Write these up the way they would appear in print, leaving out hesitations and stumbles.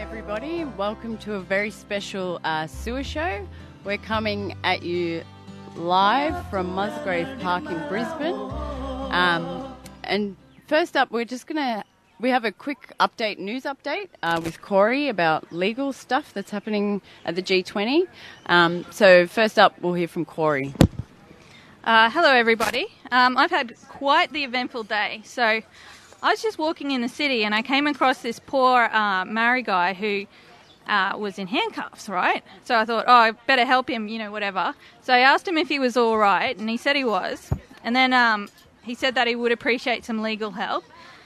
everybody. Welcome to a very special sewer show. We're coming at you live from Musgrave Park in Brisbane. And first up, we have a quick news update with Corey about legal stuff that's happening at the G20. So first up, we'll hear from Corey. Hello, everybody. I've had quite the eventful day. So I was just walking in the city and I came across this poor Maori guy who was in handcuffs, right? So I thought, I better help him, whatever. So I asked him if he was all right, and he said he was. And then he said that he would appreciate some legal help.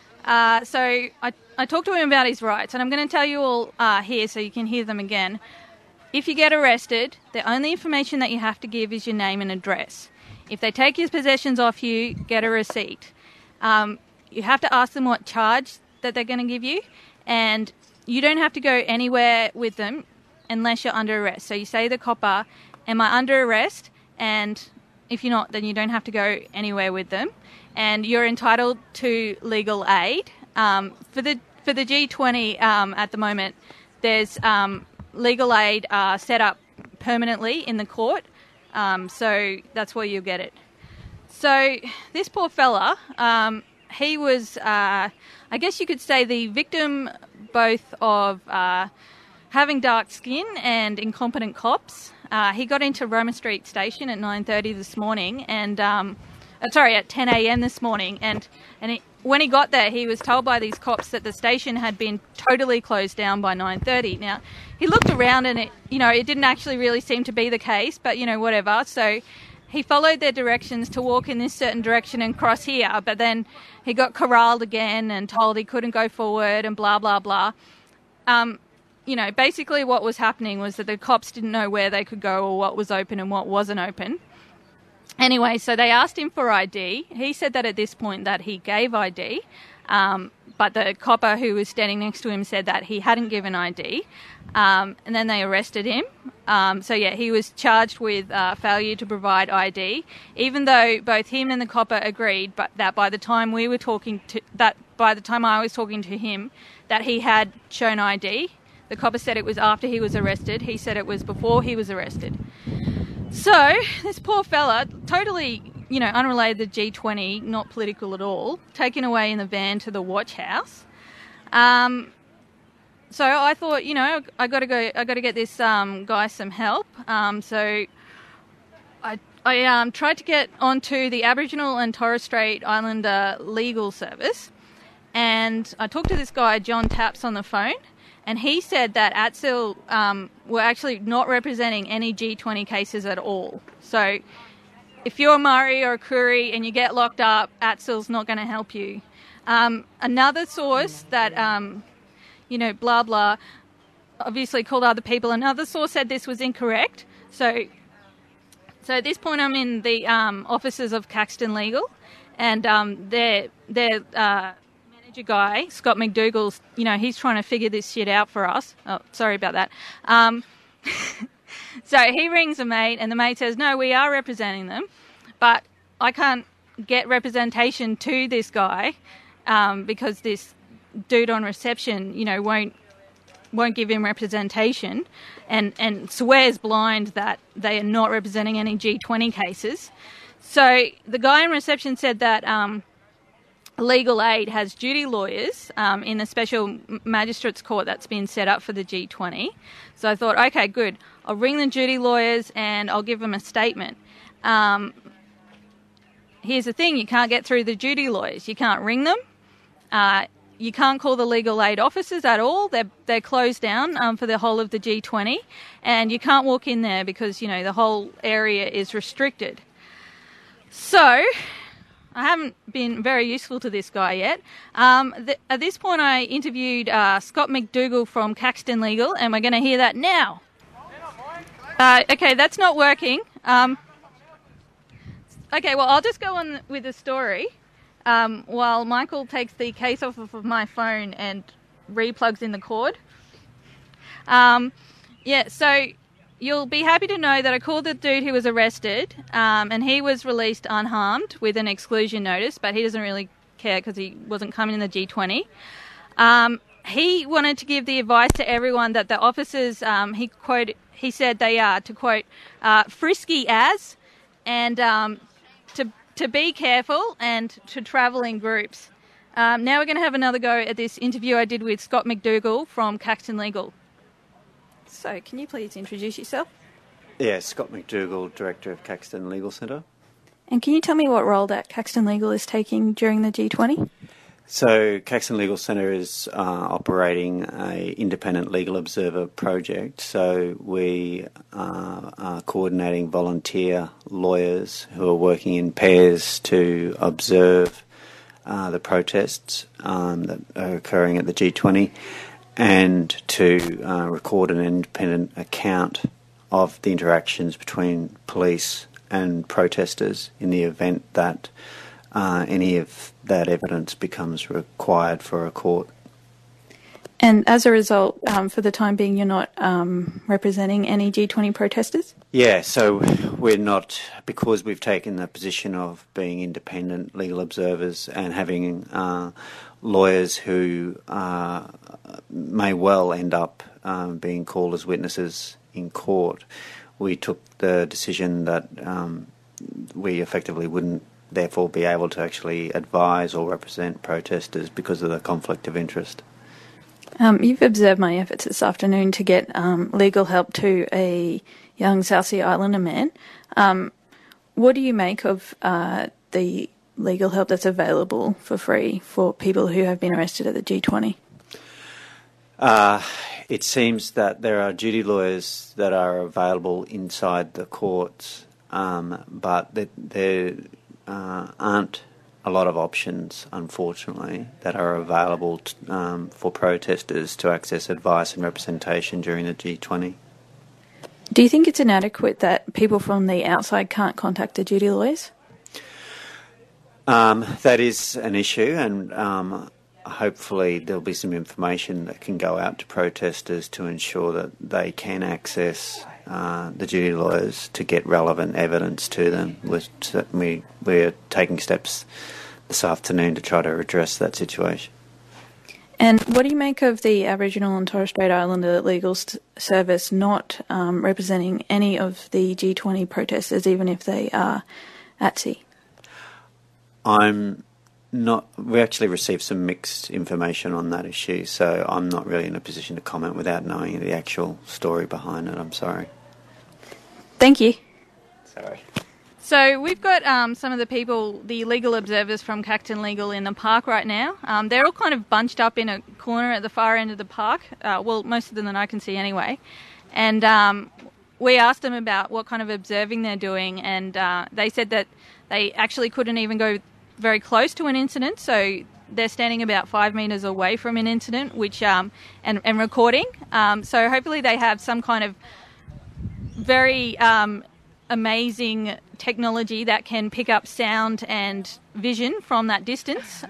So I talked to him about his rights, and I'm going to tell you all here so you can hear them again. If you get arrested, the only information that you have to give is your name and address. If they take your possessions off you, get a receipt. You have to ask them what charge that they're going to give you, and you don't have to go anywhere with them unless you're under arrest. So you say to the copper, am I under arrest? And if you're not, then you don't have to go anywhere with them. And you're entitled to legal aid. For the G20 at the moment, there's legal aid set up permanently in the court. So that's where you'll get it. So this poor fella, he was, I guess you could say, the victim both of having dark skin and incompetent cops. He got into Roma Street Station at 9:30 this morning, and at 10 a.m. this morning, and when he got there, he was told by these cops that the station had been totally closed down by 9:30. Now, he looked around and it didn't actually really seem to be the case, but whatever. So he followed their directions to walk in this certain direction and cross here, but then he got corralled again and told he couldn't go forward and blah, blah, blah. Basically what was happening was that the cops didn't know where they could go or what was open and what wasn't open. Anyway, so they asked him for ID. He said that at this point that he gave ID, but the copper who was standing next to him said that he hadn't given ID, and then they arrested him. He was charged with failure to provide ID, even though both him and the copper agreed, but that by the time I was talking to him, that he had shown ID. The copper said it was after he was arrested. He said it was before he was arrested. So this poor fella, totally, unrelated to G20, not political at all, taken away in the van to the watch house. So I thought, I got to get this guy some help. So I tried to get onto the Aboriginal and Torres Strait Islander legal service, and I talked to this guy, John Taps, on the phone. And he said that ATSIL were actually not representing any G20 cases at all. So if you're a Maori or a Koori and you get locked up, ATSIL's not going to help you. Another source that, blah, blah, obviously called other people. Another source said this was incorrect. So at this point I'm in the offices of Caxton Legal, and their guy, Scott McDougall's, he's trying to figure this shit out for us. Oh, sorry about that. So he rings a mate, and the mate says, no, we are representing them, but I can't get representation to this guy because this dude on reception, won't give him representation, and swears blind that they are not representing any G20 cases. So the guy in reception said that legal aid has duty lawyers in the special magistrates court that's been set up for the G20. So I thought, okay, good. I'll ring the duty lawyers and I'll give them a statement. Here's the thing, you can't get through the duty lawyers. You can't ring them. You can't call the legal aid officers at all. They're closed down for the whole of the G20. And you can't walk in there because, the whole area is restricted. So I haven't been very useful to this guy yet. At this point, I interviewed Scott McDougall from Caxton Legal, and we're going to hear that now. Okay, that's not working. Okay, well, I'll just go on with the story while Michael takes the case off of my phone and replugs in the cord. So you'll be happy to know that I called the dude who was arrested, and he was released unharmed with an exclusion notice, but he doesn't really care because he wasn't coming in the G20. he wanted to give the advice to everyone that the officers, he said they are, to quote, frisky as, and to be careful and to travel in groups. Now we're going to have another go at this interview I did with Scott McDougall from Caxton Legal. So can you please introduce yourself? Yeah, Scott McDougall, Director of Caxton Legal Centre. And can you tell me what role that Caxton Legal is taking during the G20? So Caxton Legal Centre is operating an independent legal observer project. So we are coordinating volunteer lawyers who are working in pairs to observe the protests that are occurring at the G20 and to record an independent account of the interactions between police and protesters in the event that any of that evidence becomes required for a court. And as a result, for the time being, you're not representing any G20 protesters? Yeah, so we're not, because we've taken the position of being independent legal observers and having lawyers who may well end up being called as witnesses in court. We took the decision that we effectively wouldn't therefore be able to actually advise or represent protesters because of the conflict of interest. You've observed my efforts this afternoon to get legal help to a young South Sea Islander man. What do you make of the legal help that's available for free for people who have been arrested at the G20? It seems that there are duty lawyers that are available inside the courts, but there aren't a lot of options, unfortunately, that are available for protesters to access advice and representation during the G20. Do you think it's inadequate that people from the outside can't contact the duty lawyers? That is an issue, and hopefully there'll be some information that can go out to protesters to ensure that they can access the duty lawyers to get relevant evidence to them. We're taking steps this afternoon to try to address that situation. And what do you make of the Aboriginal and Torres Strait Islander Legal Service not representing any of the G20 protesters, even if they are at sea? We actually received some mixed information on that issue, so I'm not really in a position to comment without knowing the actual story behind it. I'm sorry. Thank you. Sorry. So we've got some of the people, the legal observers from Caxton Legal in the park right now. They're all kind of bunched up in a corner at the far end of the park. Well, most of them that I can see anyway. And we asked them about what kind of observing they're doing, and they said that they actually couldn't even go very close to an incident, so they're standing about 5 metres away from an incident, which and recording. So hopefully they have some kind of very amazing technology that can pick up sound and vision from that distance.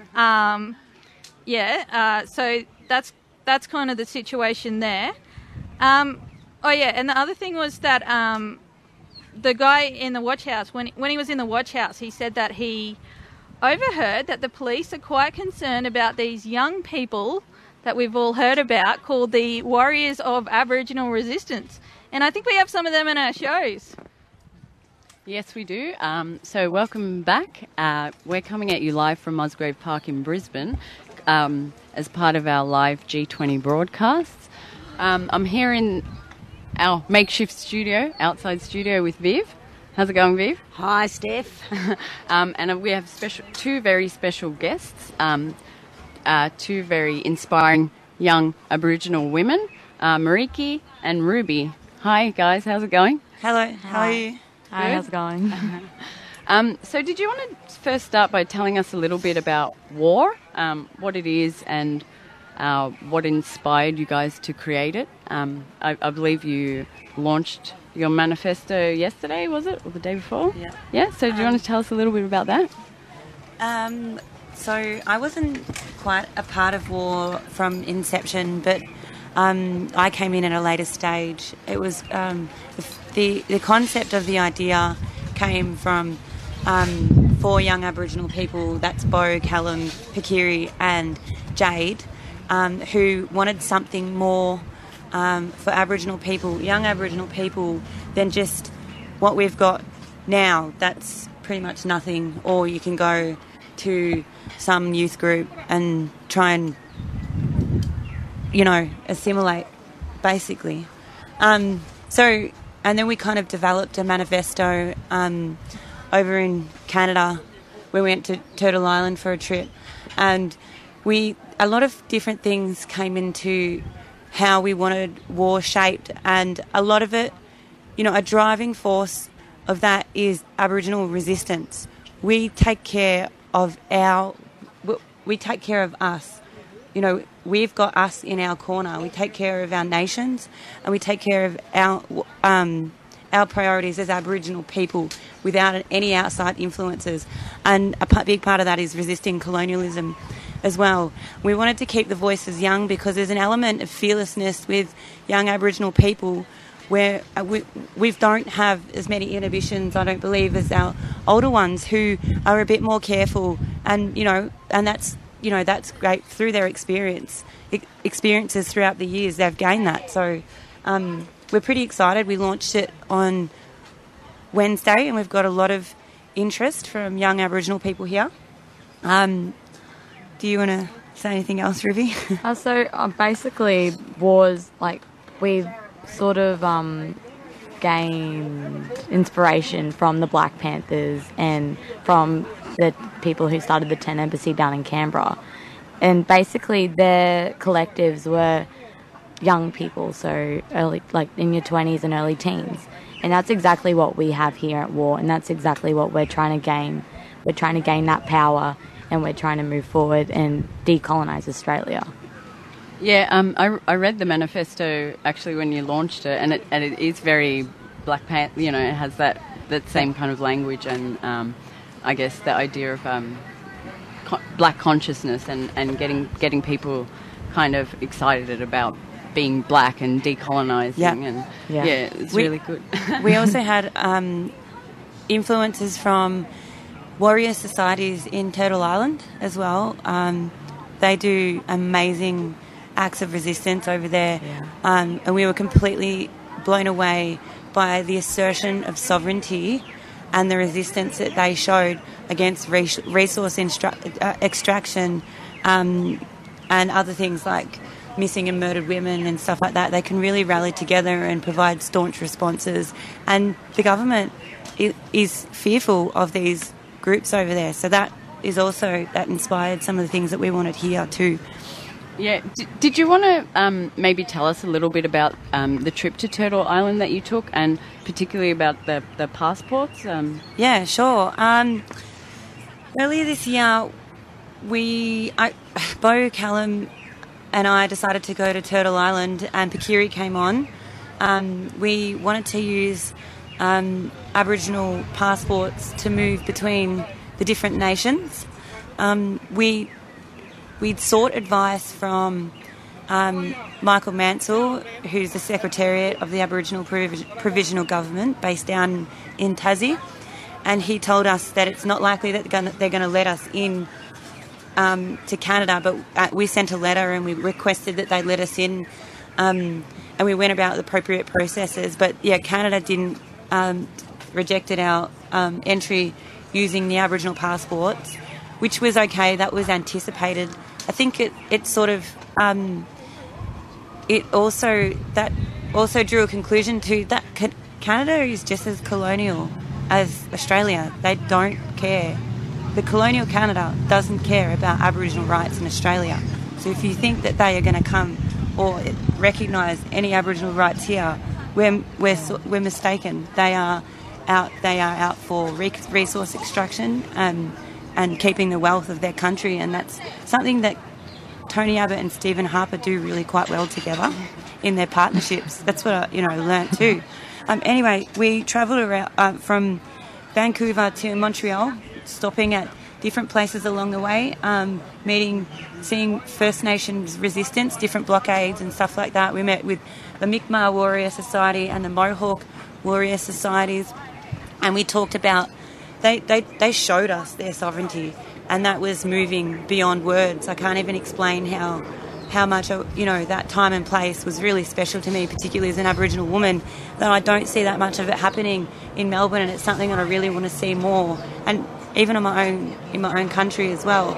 So that's kind of the situation there. And the other thing was that the guy in the watch house, when he was in the watch house, he said that he overheard that the police are quite concerned about these young people that we've all heard about called the Warriors of Aboriginal Resistance. And I think we have some of them in our shows. Yes, we do. So welcome back. We're coming at you live from Musgrave Park in Brisbane as part of our live G20 broadcasts. I'm here in our makeshift studio, outside studio with Viv. How's it going, Viv? Hi, Steph. And we have two very special guests, two very inspiring young Aboriginal women, Mariki and Ruby. Hi, guys. How's it going? Hello. How are you? Hi, how's it going? So did you want to first start by telling us a little bit about WAR, what it is and what inspired you guys to create it? I believe you launched your manifesto yesterday, was it? Or the day before? Yeah. Yeah, so do you want to tell us a little bit about that? So I wasn't quite a part of WAR from inception, but I came in at a later stage. It was the concept of the idea came from 4 young Aboriginal people, that's Bo, Callum, Pakiri and Jade, who wanted something more for Aboriginal people, young Aboriginal people, than just what we've got now. That's pretty much nothing. Or you can go to some youth group and try and, assimilate, basically. And then we kind of developed a manifesto over in Canada. We went to Turtle Island for a trip, and a lot of different things came into how we wanted war shaped, and a lot of it, a driving force of that is Aboriginal resistance. We take care of us. We've got us in our corner. We take care of our nations, and we take care of our priorities as Aboriginal people without any outside influences. And a big part of that is resisting colonialism as well. We wanted to keep the voices young because there's an element of fearlessness with young Aboriginal people where we don't have as many inhibitions, I don't believe, as our older ones who are a bit more careful, and that's great through their experiences throughout the years. They've gained that. So we're pretty excited. We launched it on Wednesday, and we've got a lot of interest from young Aboriginal people here. Do you want to say anything else, Ruby? Basically was we've sort of gained inspiration from the Black Panthers and from the people who started the 10 Embassy down in Canberra. And basically their collectives were young people, so early, in your 20s and early teens. And that's exactly what we have here at WAR, and that's exactly what we're trying to gain. We're trying to gain that power, and we're trying to move forward and decolonise Australia. Yeah, I read the manifesto actually when you launched it, and it is very Black Panther. It has that same kind of language, and I guess the idea of black consciousness and getting people kind of excited about being black and decolonising, it's really good. We also had influences from warrior societies in Turtle Island as well. They do amazing acts of resistance over there, and we were completely blown away by the assertion of sovereignty and the resistance that they showed against resource extraction and other things like missing and murdered women and stuff like that. They can really rally together and provide staunch responses, and the government is fearful of these groups over there. So that inspired some of the things that we wanted here too. Yeah. Did you want to maybe tell us a little bit about the trip to Turtle Island that you took, and particularly about the passports? Yeah, sure. Earlier this year, Bo, Callum and I decided to go to Turtle Island, and Pakiri came on. We wanted to use Aboriginal passports to move between the different nations. We'd sought advice from Michael Mansell, who's the Secretariat of the Aboriginal Provisional Government based down in Tassie, and he told us that it's not likely that they're going to let us in to Canada, but we sent a letter and we requested that they let us in, and we went about the appropriate processes. But Canada didn't rejected our entry using the Aboriginal passports, which was okay. That was anticipated. I think it sort of it also drew a conclusion to that Canada is just as colonial as Australia. They don't care. The colonial Canada doesn't care about Aboriginal rights in Australia. So if you think that they are going to come or recognise any Aboriginal rights here, we're mistaken. They are out for resource extraction and keeping the wealth of their country, and that's something that Tony Abbott and Stephen Harper do really quite well together in their partnerships. That's what I learnt too. Anyway, we travelled around from Vancouver to Montreal, stopping at different places along the way, seeing First Nations resistance, different blockades and stuff like that. We met with the Mi'kmaq Warrior Society and the Mohawk Warrior Societies, and we talked about they showed us their sovereignty, and that was moving beyond words. I can't even explain how how much, that time and place was really special to me, particularly as an Aboriginal woman, that I don't see that much of it happening in Melbourne, and it's something that I really want to see more, and even in my own country as well.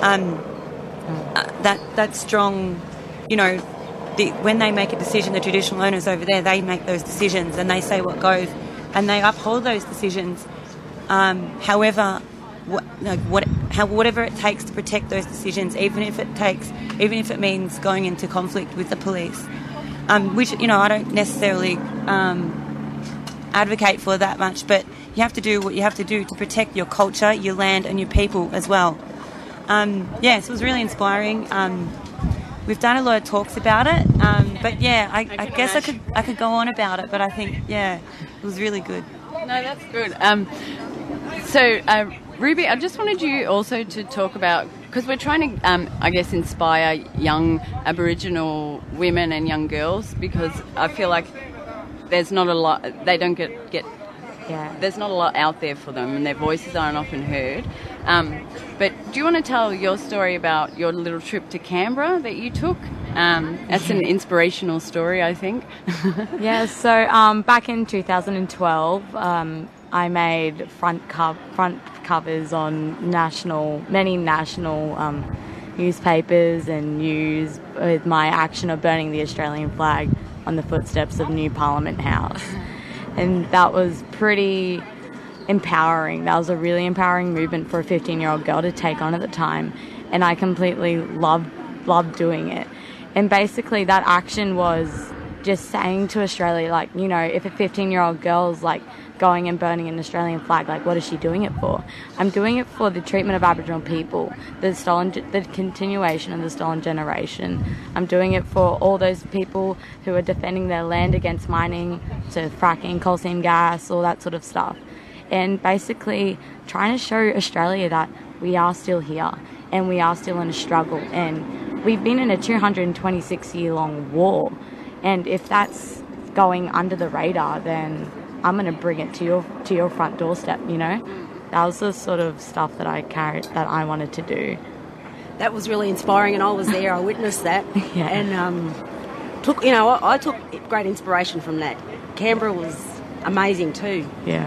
That strong, when they make a decision, the traditional owners over there, they make those decisions and they say what goes, and they uphold those decisions. However, whatever it takes to protect those decisions, even if it means going into conflict with the police, which I don't necessarily advocate for that much, but you have to do what you have to do to protect your culture, your land, and your people as well. So it was really inspiring. We've done a lot of talks about it, but I guess I could go on about it, but I think it was really good. No, that's good. Ruby, I just wanted you also to talk about, because we're trying to, inspire young Aboriginal women and young girls, because I feel like there's not a lot, they don't get there's not a lot out there for them, and their voices aren't often heard. But do you want to tell your story about your little trip to Canberra that you took? That's an inspirational story, I think. So back in 2012, I made front covers on many national newspapers and news with my action of burning the Australian flag on the footsteps of New Parliament House. And that was pretty empowering. That was a really empowering movement for a 15-year-old girl to take on at the time. And I completely loved doing it. And basically that action was just saying to Australia, if a 15-year-old girl's going and burning an Australian flag, what is she doing it for? I'm doing it for the treatment of Aboriginal people, the continuation of the stolen generation. I'm doing it for all those people who are defending their land against mining, so fracking, coal seam gas, all that sort of stuff. And basically trying to show Australia that we are still here and we are still in a struggle, and we've been in a 226-year-long war. And if that's going under the radar, then I'm going to bring it to your front doorstep, That was the sort of stuff that I wanted to do. That was really inspiring, and I was there. I witnessed that. Yeah. And I took great inspiration from that. Canberra was amazing too. Yeah.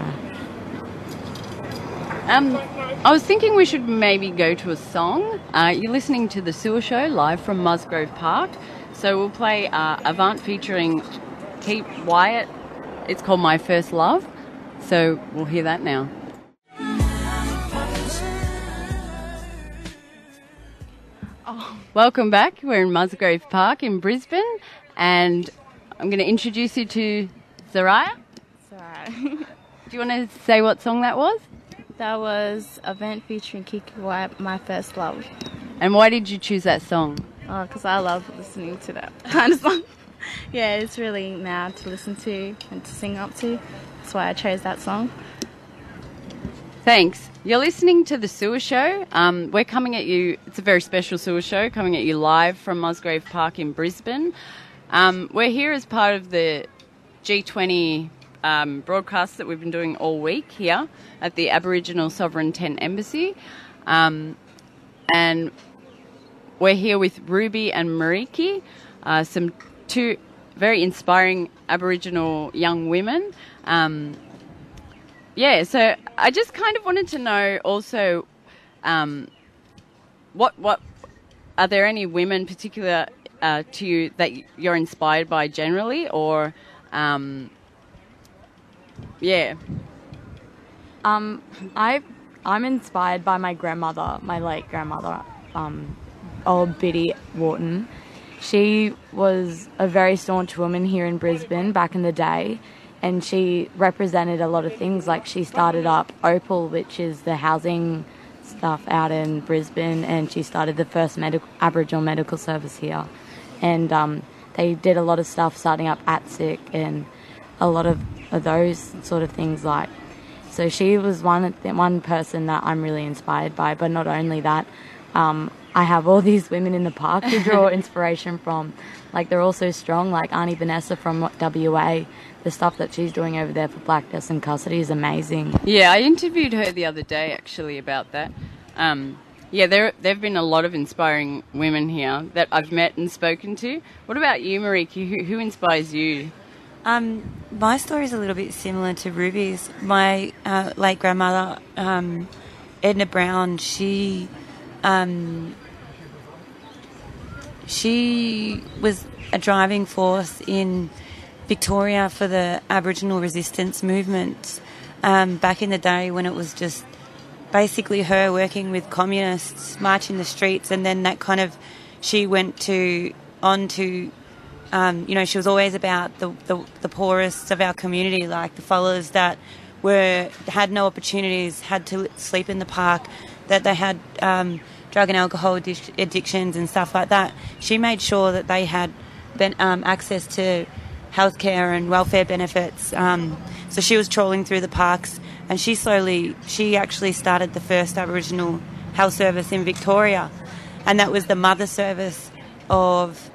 I was thinking we should maybe go to a song. You're listening to The Sewer Show live from Musgrove Park. So we'll play Avant featuring Keith Wyatt. It's called My First Love. So we'll hear that now. Welcome back. We're in Musgrove Park in Brisbane, and I'm going to introduce you to Zariah. Do you want to say what song that was? That was Avant featuring Kiki Wyatt, My First Love. And why did you choose that song? Oh, because I love listening to that kind of song. Yeah, it's really mad to listen to and to sing up to. That's why I chose that song. Thanks. You're listening to The Sewer Show. We're coming at you, it's a very special sewer show, coming at you live from Musgrove Park in Brisbane. We're here as part of the G20 broadcast that we've been doing all week here at the Aboriginal Sovereign Tent Embassy. And we're here with Ruby and Mariki, two very inspiring Aboriginal young women. So I just kind of wanted to know also, what are there any women particular to you that you're inspired by generally, or I'm inspired by my grandmother, my late grandmother, old Biddy Wharton. She was a very staunch woman here in Brisbane back in the day, and she represented a lot of things. She started up Opal, which is the housing stuff out in Brisbane, and she started the first Aboriginal medical service here. And they did a lot of stuff starting up ATSIC and a lot of those sort of things. So she was one person that I'm really inspired by. But not only that, I have all these women in the park to draw inspiration from. They're all so strong, Auntie Vanessa from WA. The stuff that she's doing over there for Black Deaths in Custody is amazing. Yeah, I interviewed her the other day, actually, about that. Yeah, there've been a lot of inspiring women here that I've met and spoken to. What about you, Mariki? Who inspires you? My story is a little bit similar to Ruby's. My late grandmother, Edna Brown, she was a driving force in Victoria for the Aboriginal resistance movement back in the day when it was just basically her working with communists, marching the streets, and then that kind of, she went on to she was always about the poorest of our community, like the fellas that had no opportunities, had to sleep in the park, that they had drug and alcohol addictions and stuff like that. She made sure that they had access to healthcare and welfare benefits. So she was trawling through the parks, and she actually started the first Aboriginal health service in Victoria, and that was the mother service of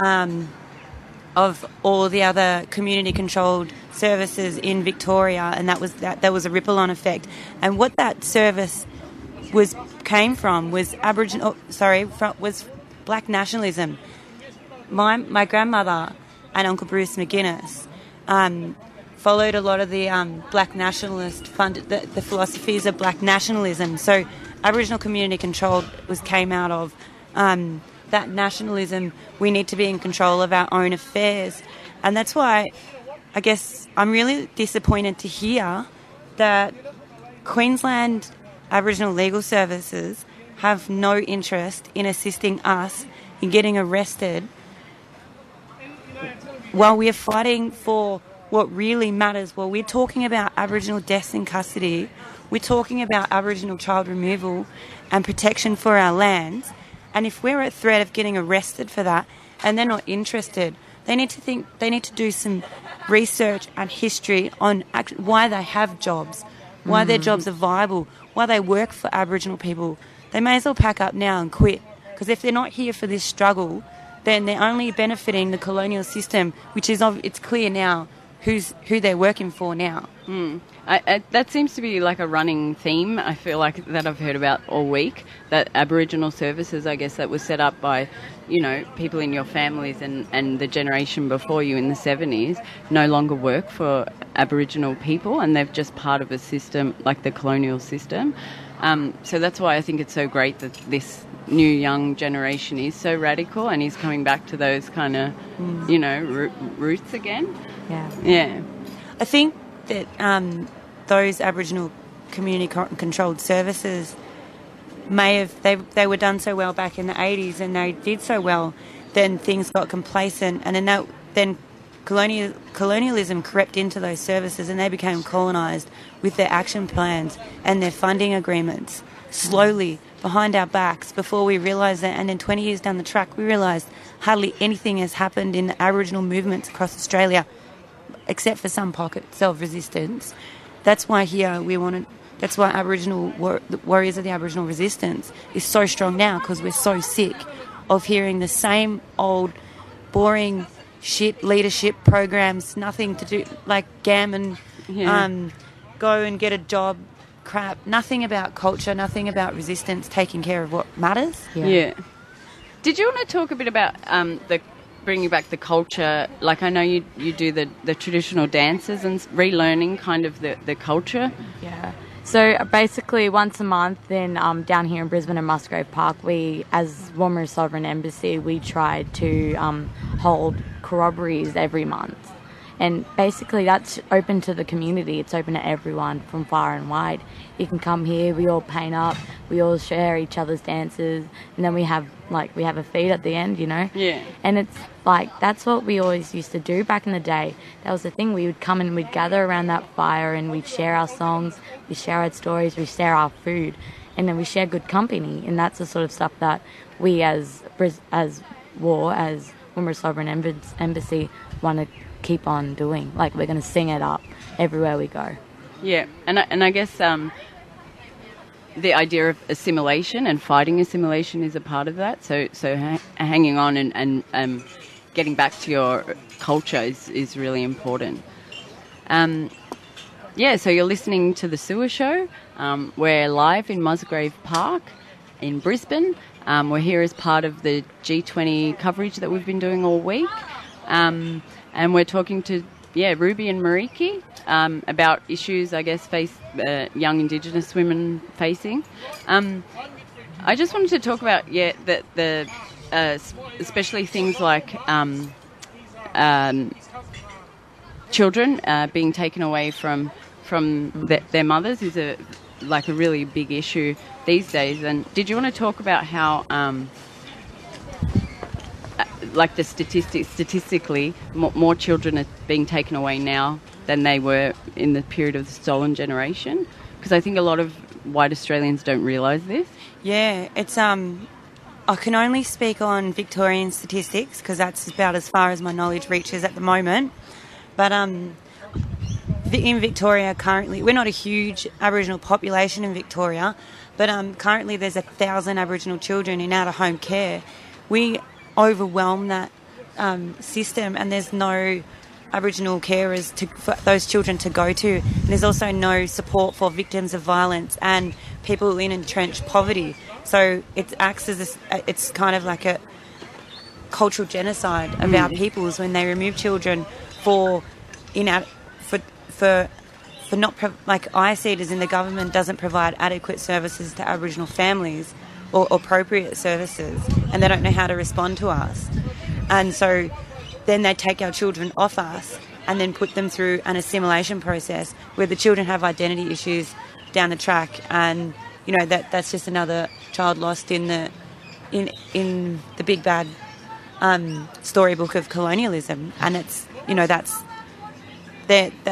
all the other community-controlled services in Victoria, and that was a ripple-on effect. And what that service came from was was black nationalism. My grandmother and Uncle Bruce McGuinness followed a lot of the black nationalist the philosophies of black nationalism. So Aboriginal community control came out of that nationalism. We need to be in control of our own affairs, and that's why I guess I'm really disappointed to hear that Queensland Aboriginal Legal Services have no interest in assisting us in getting arrested while we are fighting for what really matters. Well, we're talking about Aboriginal deaths in custody, we're talking about Aboriginal child removal and protection for our lands, and if we're at threat of getting arrested for that and they're not interested, they need to do some research and history on why they have jobs, why their jobs are viable, why they work for Aboriginal people. They may as well pack up now and quit, because if they're not here for this struggle, then they're only benefiting the colonial system, which is it's clear now who they're working for now. That seems to be like a running theme, I feel like, that I've heard about all week, that Aboriginal services, I guess, that was set up by, people in your families and the generation before you in the 70s no longer work for Aboriginal people, and they're just part of a system like the colonial system. So that's why I think it's so great that this new young generation is so radical and is coming back to those kind of, roots again. Yeah. I think that those Aboriginal community-controlled services they were done so well back in the 80s, and they did so well, then things got complacent, and then colonialism crept into those services, and they became colonised with their action plans and their funding agreements slowly behind our backs before we realised that. And then 20 years down the track, we realised hardly anything has happened in the Aboriginal movements across Australia, except for some pockets of resistance. That's why that's why Aboriginal warriors of the Aboriginal resistance is so strong now, because we're so sick of hearing the same old boring shit leadership programs, nothing to do, like gammon, go and get a job crap, nothing about culture, nothing about resistance, taking care of what matters. Yeah. Did you want to talk a bit about bringing back the culture? Like, I know you do the traditional dances and relearning kind of the culture. Yeah. So basically once a month down here in Brisbane and Musgrave Park, we, as Woomera Sovereign Embassy, we try to hold corroborees every month. And basically that's open to the community. It's open to everyone from far and wide. You can come here, we all paint up, we all share each other's dances, and then we have a feed at the end, Yeah. And it's like, that's what we always used to do back in the day. That was the thing. We would come and we'd gather around that fire and we'd share our songs, we share our stories, we share our food, and then we share good company. And that's the sort of stuff that we as Woomera Sovereign Embassy want to keep on doing. Like, we're going to sing it up everywhere we go. Yeah, and I guess the idea of assimilation and fighting assimilation is a part of that. So hanging on and getting back to your culture is really important. So you're listening to The Sewer Show. We're live in Musgrave Park, in Brisbane. We're here as part of the G20 coverage that we've been doing all week. And we're talking to, Ruby and Mariki about issues, I guess, young Indigenous women facing. I just wanted to talk about, especially things like children being taken away from their mothers is a really big issue these days. And did you want to talk about how, statistically, more children are being taken away now than they were in the period of the stolen generation? Because I think a lot of white Australians don't realise this. Yeah, it's I can only speak on Victorian statistics because that's about as far as my knowledge reaches at the moment. But in Victoria currently, we're not a huge Aboriginal population in Victoria, but currently there's 1,000 Aboriginal children in out-of-home care. We overwhelm that system, and there's no Aboriginal carers for those children to go to. And there's also no support for victims of violence and people in entrenched poverty. So it acts as it's kind of like a cultural genocide of our peoples when they remove children I see it as in the government doesn't provide adequate services to Aboriginal families or appropriate services, and they don't know how to respond to us. And so then they take our children off us and then put them through an assimilation process where the children have identity issues down the track, and that's just another child lost in the big bad storybook of colonialism. And it's it's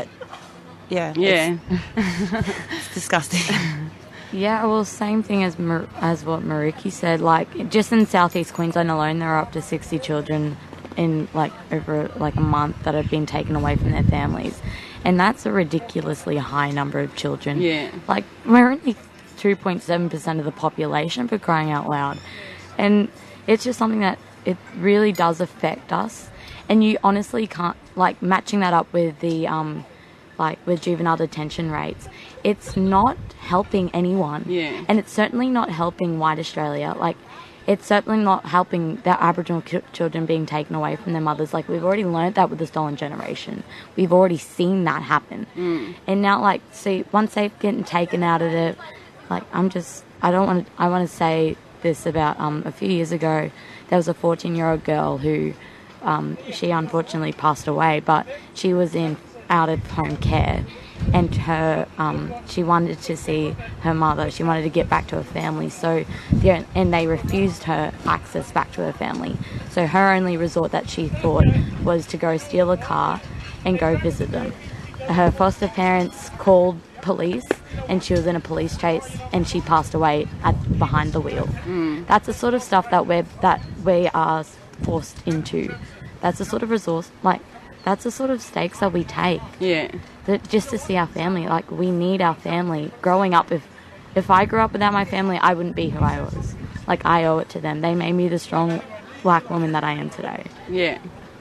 disgusting. Yeah, well, same thing as what Mariki said. Like, just in southeast Queensland alone, there are up to 60 children in over a month that have been taken away from their families, and that's a ridiculously high number of children. Yeah, we're only 2.7% of the population, for crying out loud, and it's just something that it really does affect us. And you honestly can't matching that up with the with juvenile detention rates. It's not helping anyone. Yeah. And it's certainly not helping white Australia. It's certainly not helping the Aboriginal children being taken away from their mothers. We've already learned that with the stolen generation. We've already seen that happen. And now, once they've getting taken out of it, I want to say this about a few years ago, there was a 14-year-old girl who, she unfortunately passed away, but she was in out-of-home care, and she wanted to see her mother. She wanted to get back to her family, and they refused her access back to her family. So her only resort that she thought was to go steal a car and go visit them. Her foster parents called police, and she was in a police chase, and she passed away behind the wheel. That's the sort of stuff that we are forced into. That's the sort of that's the sort of stakes that we take. Yeah. Just to see our family. We need our family. Growing up, if I grew up without my family, I wouldn't be who I was. I owe it to them. They made me the strong black woman that I am today. Yeah.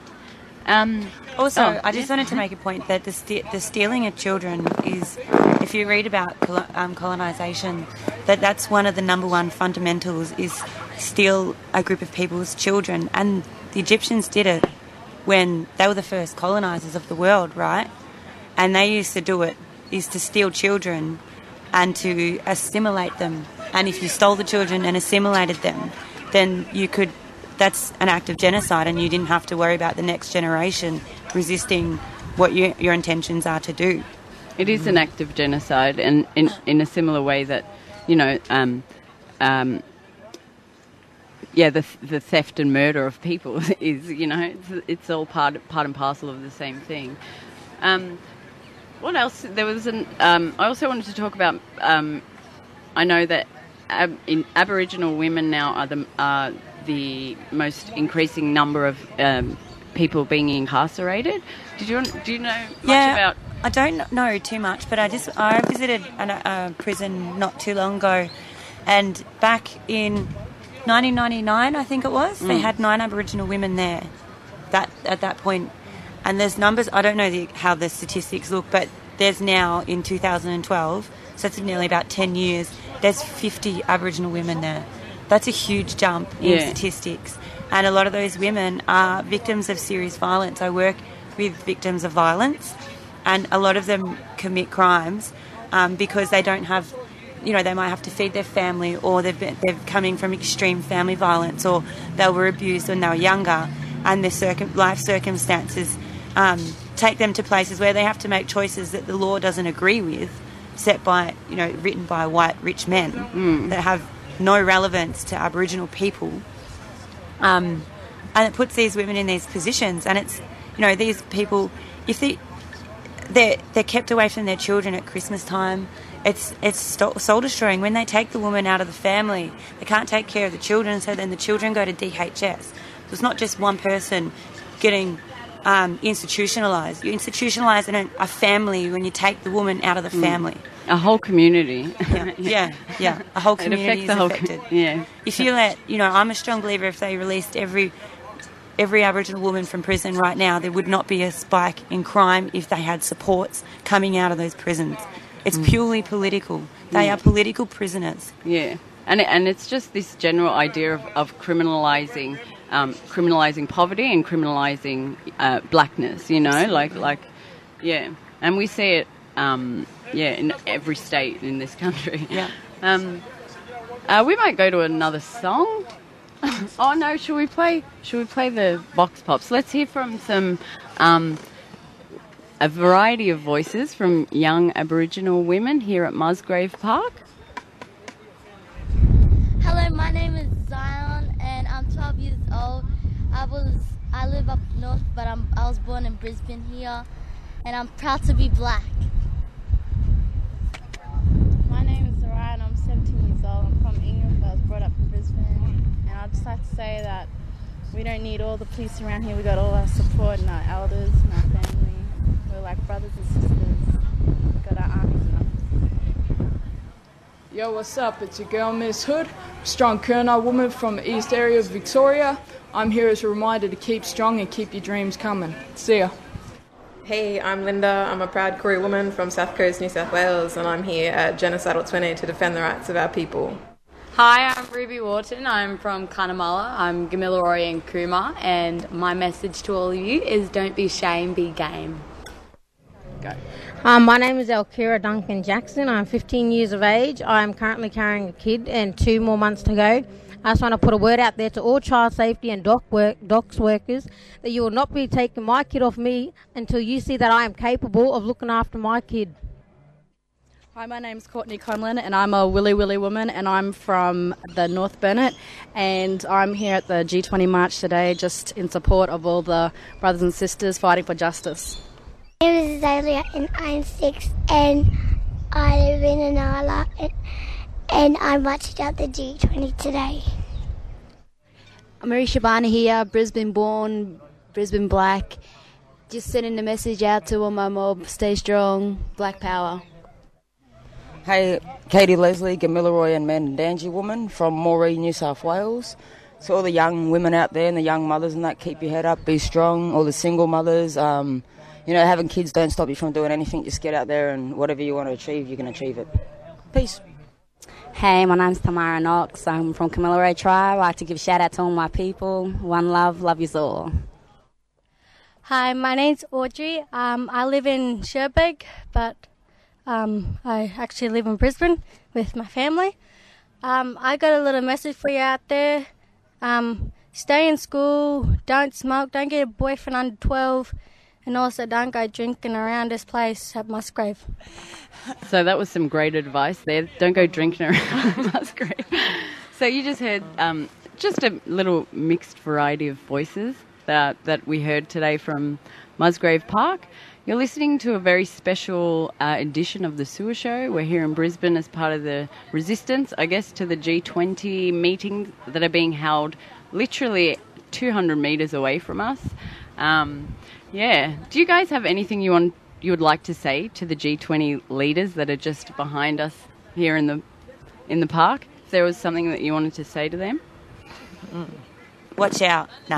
Also, I just wanted to make a point that the stealing of children is, if you read about colonisation, that's one of the number one fundamentals, is steal a group of people's children. And the Egyptians did it when they were the first colonisers of the world, right? And they used to do it, is to steal children and to assimilate them. And if you stole the children and assimilated them, then that's an act of genocide, and you didn't have to worry about the next generation resisting what your intentions are to do. It is an act of genocide, and in a similar way that, the theft and murder of people is, it's all part and parcel of the same thing. What else? There was I also wanted to talk about. I know that Aboriginal women now are the most increasing number of people being incarcerated. Do you know much about? I don't know too much, but I visited a prison not too long ago, and back in 1999, I think it was, they had 9 Aboriginal women there at that point. And there's numbers, I don't know how the statistics look, but there's now, in 2012, so it's nearly about 10 years, there's 50 Aboriginal women there. That's a huge jump in statistics. And a lot of those women are victims of serious violence. I work with victims of violence, and a lot of them commit crimes because they don't have, they might have to feed their family, or they're coming from extreme family violence, or they were abused when they were younger, and their life circumstances take them to places where they have to make choices that the law doesn't agree with, set by, written by white rich men that have no relevance to Aboriginal people. And it puts these women in these positions, and it's, these people, if they're kept away from their children at Christmas time, it's soul destroying. When they take the woman out of the family, they can't take care of the children, so then the children go to DHS. So it's not just one person getting institutionalised. You institutionalise a family when you take the woman out of the family. A whole community. Yeah. A whole community is affected. If you let, I'm a strong believer if they released every Aboriginal woman from prison right now, there would not be a spike in crime if they had supports coming out of those prisons. It's purely political. They are political prisoners. Yeah. And it's just this general idea of criminalising poverty and criminalising blackness, And we see it, in every state in this country. We might go to another song. Oh no, should we play the Vox Pops? Let's hear from a variety of voices from young Aboriginal women here at Musgrave Park. Hello, my name is Zion and I'm 12 years old. I live up north, but I was born in Brisbane here, and I'm proud to be black. My name is Zariah and I'm 17 years old. I'm from England, but I was brought up in Brisbane. And I'd just like to say that we don't need all the police around here. We got all our support and our elders and our family. We're like brothers and sisters. We got our armies and us. Yo, what's up? It's your girl, Miss Hood, strong Kurnow woman from the east area of Victoria. I'm here as a reminder to keep strong and keep your dreams coming. See ya. Hey, I'm Linda. I'm a proud Koori woman from South Coast, New South Wales, and I'm here at Genocidal 20 to defend the rights of our people. Hi, I'm Ruby Wharton. I'm from Cunnamulla. I'm Gamilaroi and Cooma, and my message to all of you is don't be shame, be game. Go. My name is Elkira Duncan Jackson. I'm 15 years of age. I'm currently carrying a kid and 2 more months to go. I just want to put a word out there to all child safety and docks workers that you will not be taking my kid off me until you see that I am capable of looking after my kid. Hi, my name's Courtney Conlon and I'm a Willy Willy woman and I'm from the North Burnett, and I'm here at the G20 March today just in support of all the brothers and sisters fighting for justice. My name is Azalea and I'm 6 and I live in Inala and I'm marching out the G20 today. I'm Marie Shabana here, Brisbane born, Brisbane black. Just sending the message out to all my mob, stay strong, black power. Hey, Katie Leslie, Gamilaroi and Mandangi woman from Moree, New South Wales. So all the young women out there and the young mothers and that, keep your head up, be strong. All the single mothers, having kids don't stop you from doing anything. Just get out there and whatever you want to achieve, you can achieve it. Peace. Hey, my name's Tamara Knox. I'm from Kamilaroi Tribe. I like to give a shout out to all my people. One love yous all. Hi, my name's Audrey. I live in Cherbourg, but I actually live in Brisbane with my family. I got a little message for you out there. Stay in school, don't smoke, don't get a boyfriend under 12, and also don't go drinking around this place at Musgrave. So that was some great advice there. Don't go drinking around Musgrave. So you just heard just a little mixed variety of voices that we heard today from Musgrave Park. You're listening to a very special edition of the Sewer Show. We're here in Brisbane as part of the resistance, I guess, to the G20 meetings that are being held literally 200 metres away from us. Do you guys have anything you would like to say to the G20 leaders that are just behind us here in the park? If there was something that you wanted to say to them? Watch out. No.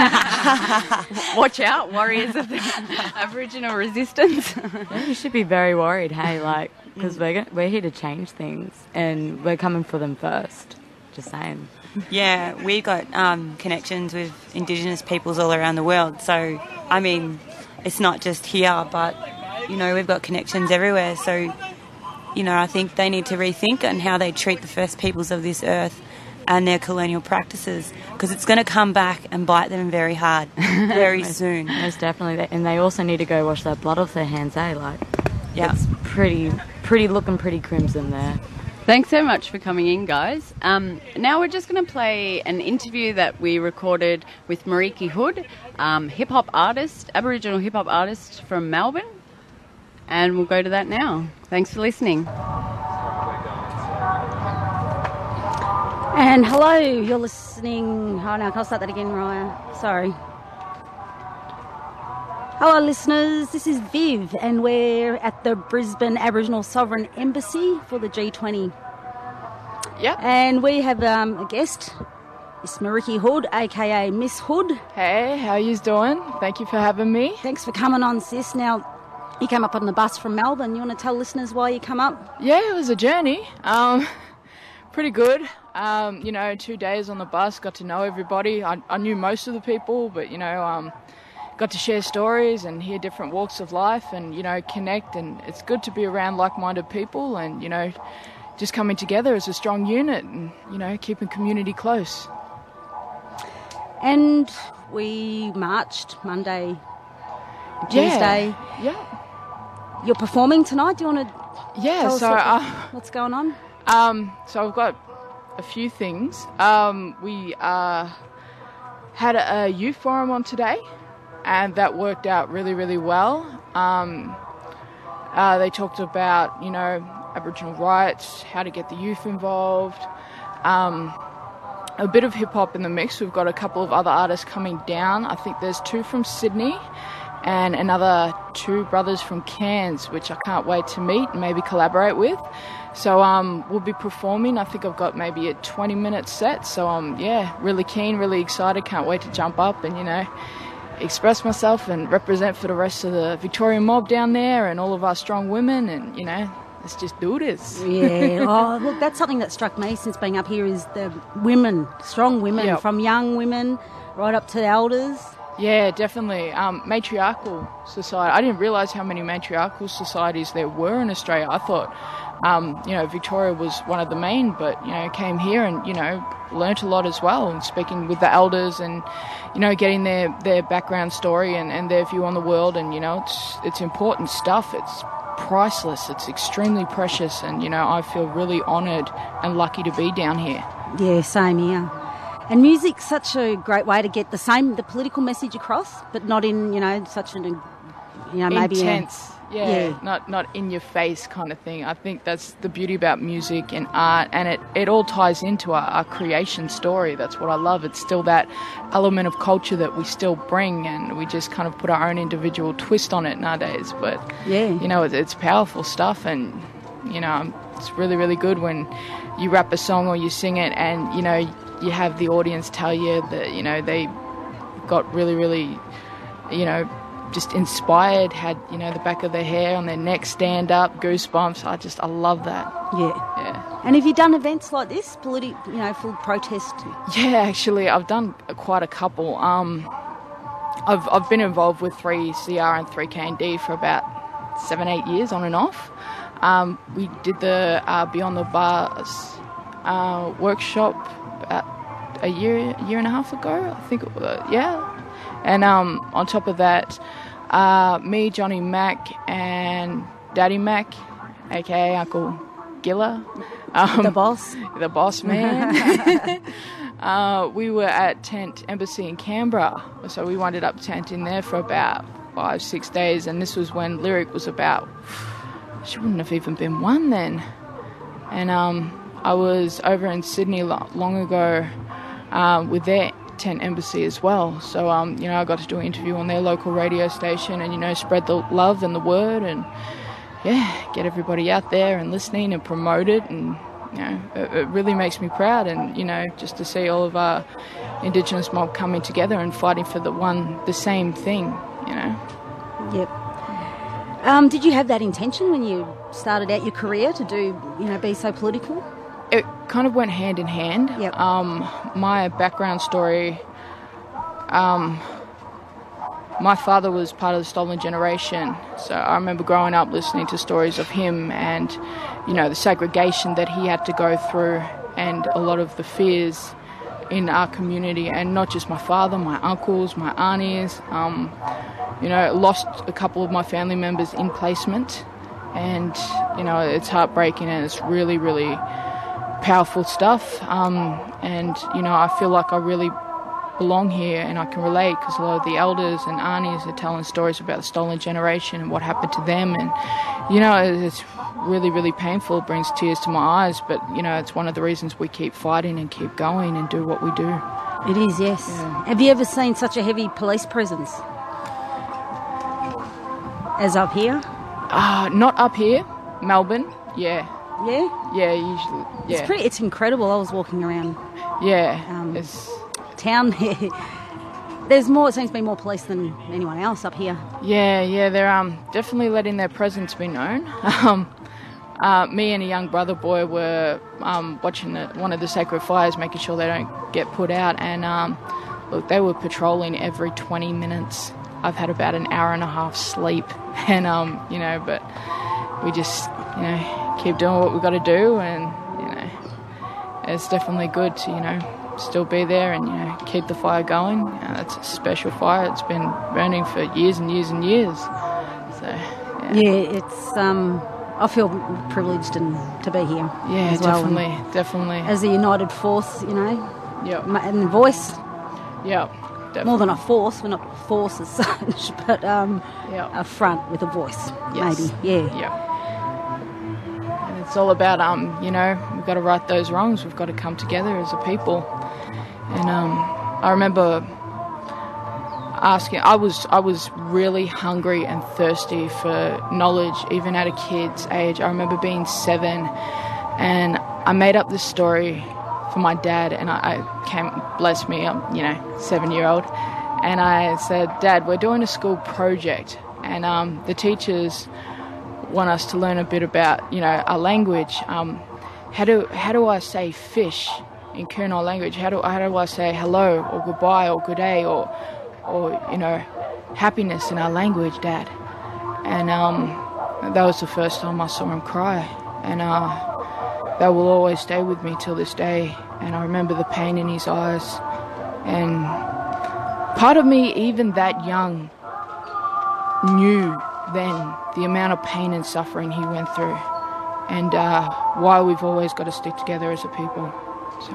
Watch out, warriors of the Aboriginal resistance. You should be very worried, hey, because we're here to change things and we're coming for them first. Just saying. Yeah, we've got connections with Indigenous peoples all around the world. So, I mean, it's not just here, but, you know, we've got connections everywhere. So, you know, I think they need to rethink on how they treat the first peoples of this earth and their colonial practices, because it's going to come back and bite them very hard, very soon. Most definitely. And they also need to go wash that blood off their hands, eh? Like, yeah. It's pretty looking pretty crimson there. Thanks so much for coming in, guys. Now we're just going to play an interview that we recorded with Mariki Hood, hip-hop artist, Aboriginal hip-hop artist from Melbourne. And we'll go to that now. Thanks for listening. And hello, you're listening... Oh, no, I'll start that again, Raya. Sorry. Hello, listeners. This is Viv, and we're at the Brisbane Aboriginal Sovereign Embassy for the G20. Yep. And we have a guest, Miss Mariki Hood, a.k.a. Miss Hood. Hey, how you doing? Thank you for having me. Thanks for coming on, sis. Now, you came up on the bus from Melbourne. You want to tell listeners why you come up? Yeah, it was a journey. Pretty good. 2 days on the bus, got to know everybody. I knew most of the people, but, got to share stories and hear different walks of life and, connect. And it's good to be around like-minded people and, just coming together as a strong unit and, keeping community close. And we marched Monday, Tuesday. Yeah. You're performing tonight. Do you want to tell us what's going on? So I've got a few things. We had a youth forum on today, and that worked out really, really well. They talked about, Aboriginal rights, how to get the youth involved, a bit of hip-hop in the mix. We've got a couple of other artists coming down. I think there's 2 from Sydney and another 2 brothers from Cairns, which I can't wait to meet and maybe collaborate with. So we'll be performing. I think I've got maybe a 20-minute set. So really keen, really excited. Can't wait to jump up and, express myself and represent for the rest of the Victorian mob down there and all of our strong women and, let's just do this. Yeah. Oh, look, that's something that struck me since being up here is the women, strong women, from young women right up to elders. Yeah, definitely. Matriarchal society. I didn't realise how many matriarchal societies there were in Australia. I thought, Victoria was one of the main, but, came here and, learnt a lot as well and speaking with the elders and, getting their background story and their view on the world and, it's important stuff. It's priceless. It's extremely precious and, I feel really honoured and lucky to be down here. Yeah, same here. And music's such a great way to get the political message across, but not in, such an, maybe intense. Not in your face kind of thing. I think that's the beauty about music and art, and it all ties into our creation story. That's what I love. It's still that element of culture that we still bring, and we just kind of put our own individual twist on it nowadays. But it's powerful stuff, and it's really, really good when you rap a song or you sing it, and you have the audience tell you that they got really, really, just inspired, had, the back of their hair on their neck stand up, goosebumps. I love that. Yeah. And have you done events like this, full protest? Yeah, actually, I've done quite a couple. I've been involved with 3CR and 3KND for about 7-8 years on and off. We did the Beyond the Bars workshop about a year and a half ago, I think. And on top of that, me, Johnny Mac, and Daddy Mac, aka Uncle Gilla, the boss man. We were at Tent Embassy in Canberra, so we wound up tenting there for about 5-6 days, and this was when Lyric was about, she wouldn't have even been 1 then. And I was over in Sydney long ago with their Tent Embassy as well. So, I got to do an interview on their local radio station and, spread the love and the word and, get everybody out there and listening and promote it. And, it really makes me proud and, just to see all of our Indigenous mob coming together and fighting for the same thing, Yep. Did you have that intention when you started out your career to do, be so political? It kind of went hand in hand. Yep. My background story, my father was part of the Stolen Generation, so I remember growing up listening to stories of him and, you know, the segregation that he had to go through and a lot of the fears in our community, and not just my father, my uncles, my aunties. You know, lost a couple of my family members in placement, and, you know, it's heartbreaking and it's really, really powerful stuff. And, you know, I feel like I really belong here and I can relate because a lot of the elders and aunties are telling stories about the Stolen Generation and what happened to them, and, you know, it's really, really painful. It brings tears to my eyes, but, you know, it's one of the reasons we keep fighting and keep going and do what we do. It is, yes. Yeah. Have you ever seen such a heavy police presence as up here? Not up here, Melbourne. Yeah. Yeah? Yeah, usually. Yeah. It's incredible. I was walking around. Yeah. It's town here. There's more. It seems to be more police than anyone else up here. Yeah. They're definitely letting their presence be known. Me and a young brother boy were watching one of the sacred fires, making sure they don't get put out. And look, they were patrolling every 20 minutes. I've had about an hour and a half sleep, and you know, but we just, you know, keep doing what we've got to do, and, you know, it's definitely good to, you know, still be there and, you know, keep the fire going. It's a special fire. It's been burning for years and years and years. So yeah, it's I feel privileged to be here. Yeah, as well. definitely. As a united force, you know. Yep. And the voice. Yep. Definitely. More than a force, we're not a force as such, but a front with a voice, yes. Maybe. Yeah. Yep. And it's all about, you know, we've got to right those wrongs. We've got to come together as a people. And I remember asking, I was really hungry and thirsty for knowledge, even at a kid's age. I remember being 7, and I made up this story for my dad, and I came, bless me, I'm, you know, 7-year-old, and I said, Dad, we're doing a school project, and the teachers want us to learn a bit about, you know, our language. How do I say fish in Kurnai language? How do I say hello or goodbye or good day or you know, happiness in our language, Dad? And that was the first time I saw him cry, and that will always stay with me till this day. And I remember the pain in his eyes, and part of me, even that young, knew then the amount of pain and suffering he went through, and why we've always got to stick together as a people. So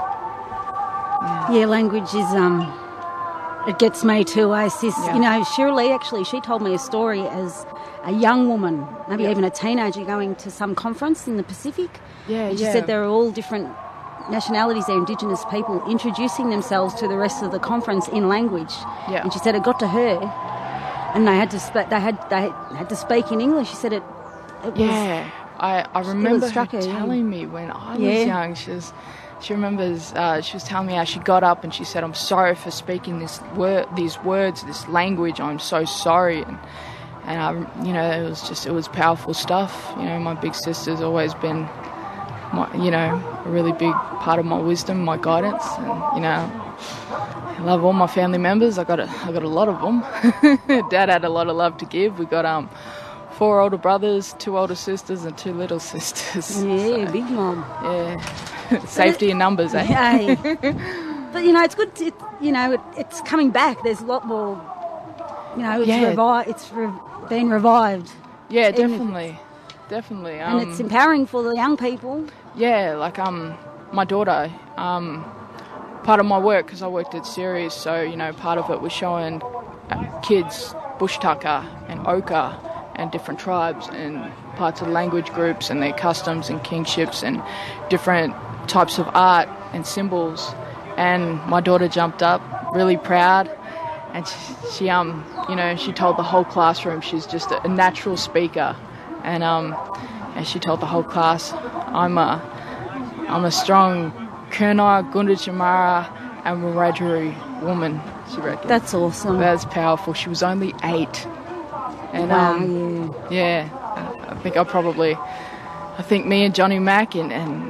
yeah, language is it gets me too. You know, Shirley, actually, she told me a story as a young woman, maybe even a teenager, going to some conference in the Pacific. Yeah, and she said there are all different nationalities there, Indigenous people, introducing themselves to the rest of the conference in language. Yeah. And she said it got to her, and they had to speak in English. She said it was. Yeah, I remember her telling me when I was young. She remembers. She was telling me how she got up and she said, "I'm sorry for speaking these words, this language. I'm so sorry." And you know, it was powerful stuff. You know, my big sister's always been, you know, a really big part of my wisdom, my guidance, and, you know, I love all my family members. I got a lot of them. Dad had a lot of love to give. We got 4 older brothers, 2 older sisters, and 2 little sisters. Yeah, so, big mom. Yeah, safety in numbers, eh? Yeah. But you know, it's good. It's coming back. There's a lot more. You know, it's been revived. Yeah, definitely. And it's empowering for the young people. Yeah, like my daughter, part of my work, because I worked at Ceres, so, you know, part of it was showing kids bush tucker and ochre and different tribes and parts of language groups and their customs and kingships and different types of art and symbols. And my daughter jumped up, really proud, and she you know, she told the whole classroom she's just a natural speaker. And she told the whole class, I'm a strong Kurnai, Gunditjmara and Wiradjuri woman, she reckoned. That's awesome. That's powerful. She was only 8. And I think me and Johnny Mack and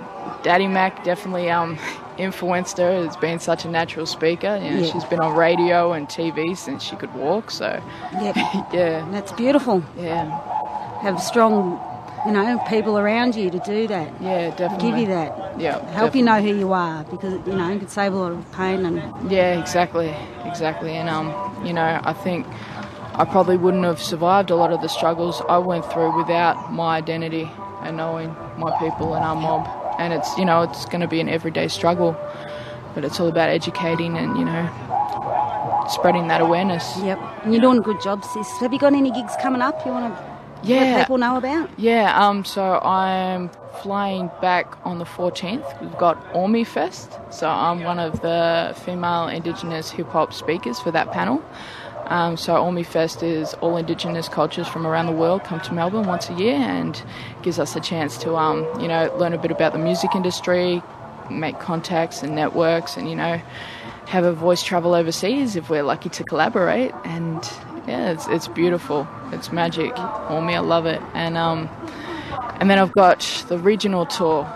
Daddy Mac definitely influenced her as being such a natural speaker. You know, Yeah. she's been on radio and TV since she could walk, so yeah. That's beautiful. Yeah. Have strong, people around you to do that. Yeah, definitely. Give you that. Yeah. Help you know who you are, because, it could save a lot of pain. And Yeah, exactly. And, I think I probably wouldn't have survived a lot of the struggles I went through without my identity and knowing my people and our mob. And it's, it's going to be an everyday struggle, but it's all about educating and, spreading that awareness. Yep. And you're doing a good job, sis. Have you got any gigs coming up you want to let people know about? Yeah, so I'm flying back on the 14th. We've got Ormy Fest, so I'm one of the female Indigenous hip-hop speakers for that panel. So Ormy Fest is all Indigenous cultures from around the world come to Melbourne once a year and gives us a chance to, learn a bit about the music industry, make contacts and networks and, have a voice travel overseas if we're lucky to collaborate. And, yeah, it's beautiful. It's magic. Ormy, I love it. And then I've got the regional tour.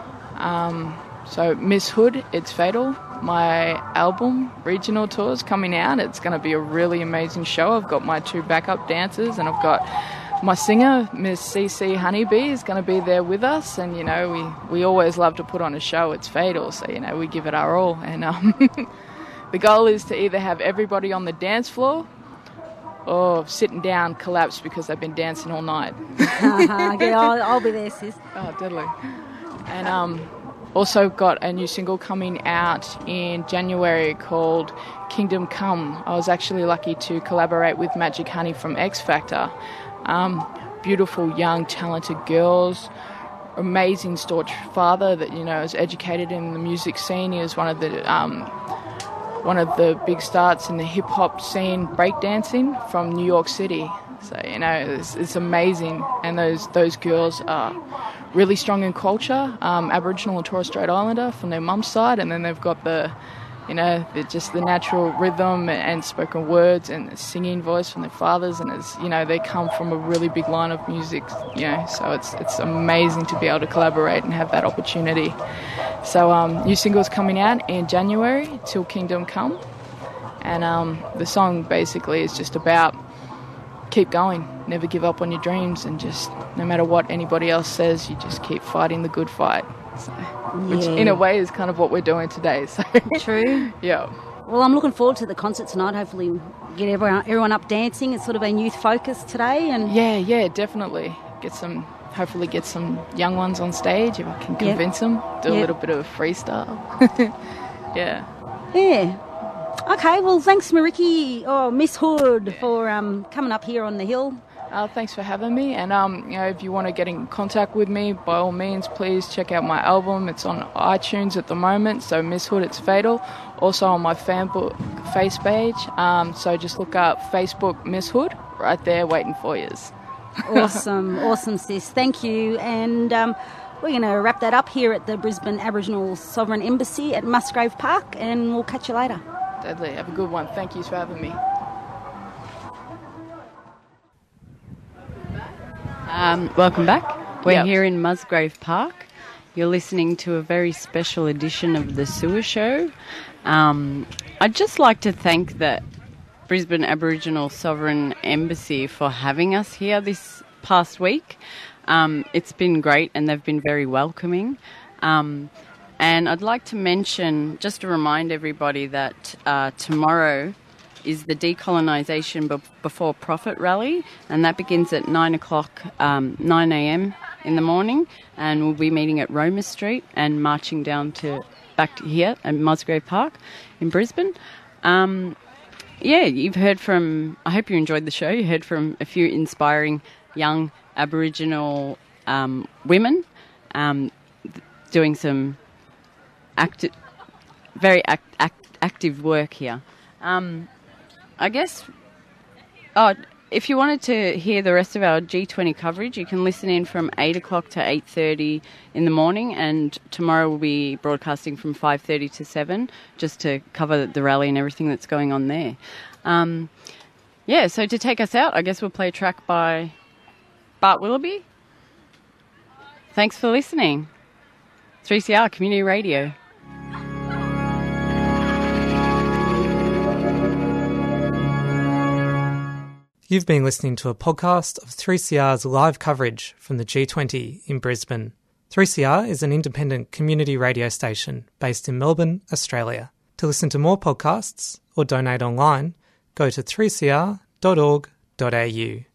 So Miss Hood, It's Fatal. My album, Regional Tour, is coming out. It's going to be a really amazing show. I've got my 2 backup dancers and I've got my singer, Miss CC Honeybee, is going to be there with us. And, we always love to put on a show. It's Fatal, so, we give it our all. And the goal is to either have everybody on the dance floor or sitting down collapse because they've been dancing all night. Yeah, I'll be there, sis. Oh, deadly. And also got a new single coming out in January called Kingdom Come. I was actually lucky to collaborate with Magic Honey from X Factor. Beautiful, young, talented girls. Amazing staunch father that, is educated in the music scene. He was one of the big starts in the hip-hop scene, breakdancing from New York City. So, it's amazing. And those girls are really strong in culture, Aboriginal and Torres Strait Islander from their mum's side, and then they've got just the natural rhythm and spoken words and singing voice from their fathers, and they come from a really big line of music, so it's amazing to be able to collaborate and have that opportunity. So new single's coming out in January, Till Kingdom Come, and the song basically is just about keep going, never give up on your dreams, and just no matter what anybody else says, you just keep fighting the good fight. So, which in a way is kind of what we're doing today. So True. Yeah. Well, I'm looking forward to the concert tonight. Hopefully get everyone up dancing. It's sort of been youth focused today. And yeah, definitely. Hopefully get some young ones on stage if I can convince them. Do a little bit of freestyle. Yeah. Yeah. Okay, well, thanks, Miss Hood, for coming up here on the hill. Thanks for having me. And, if you want to get in contact with me, by all means, please check out my album. It's on iTunes at the moment, so Miss Hood, It's Fatal. Also on my fanbook face page. So just look up Facebook Miss Hood, right there waiting for you. Awesome, sis. Thank you. And we're going to wrap that up here at the Brisbane Aboriginal Sovereign Embassy at Musgrave Park, and we'll catch you later. Deadly. Have a good one. Thank you for having me. Welcome back. We're here in Musgrave Park. You're listening to a very special edition of the Sewer Show. I'd just like to thank the Brisbane Aboriginal Sovereign Embassy for having us here this past week. It's been great and they've been very welcoming. And I'd like to mention, just to remind everybody that tomorrow is the Decolonisation Before Profit rally, and that begins at 9 a.m. in the morning, and we'll be meeting at Roma Street and marching down back to here at Musgrave Park in Brisbane. You've heard from, I hope you enjoyed the show, you heard from a few inspiring young Aboriginal women doing some very active work here. I guess, if you wanted to hear the rest of our G20 coverage, you can listen in from 8 o'clock to 8:30 in the morning, and tomorrow we'll be broadcasting from 5:30 to 7, just to cover the rally and everything that's going on there. So to take us out, I guess we'll play a track by Bart Willoughby. Thanks for listening. 3CR Community Radio. You've been listening to a podcast of 3CR's live coverage from the G20 in Brisbane. 3CR is an independent community radio station based in Melbourne, Australia. To listen to more podcasts or donate online, go to 3cr.org.au.